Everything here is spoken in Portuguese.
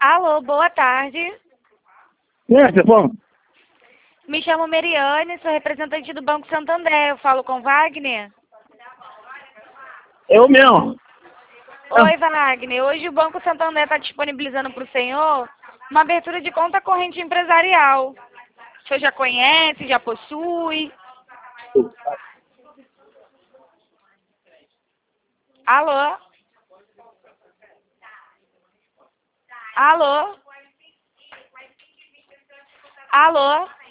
Alô, boa tarde. Quem é, Stefano? Me chamo Meriane, sou representante do Banco Santander. Eu falo com Wagner? Eu mesmo. Oi, Wagner. Hoje o Banco Santander está disponibilizando para o senhor uma abertura de conta corrente empresarial. O senhor já conhece, já possui? Alô? Alô? Alô?